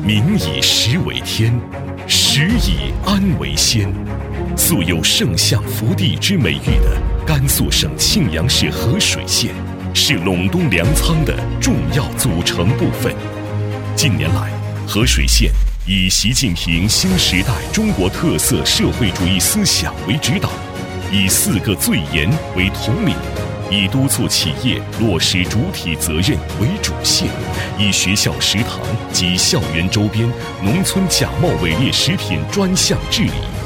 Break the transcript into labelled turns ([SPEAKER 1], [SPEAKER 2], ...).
[SPEAKER 1] 民以食为天，食以安为先。素有圣象福地之美誉的甘肃省庆阳市合水县，是陇东粮仓的重要组成部分。近年来，合水县以习近平新时代中国特色社会主义思想为指导，以4个最严为统领，以督促企业落实主体责任为主线，以学校食堂及校园周边农村假冒伪劣食品专项治理，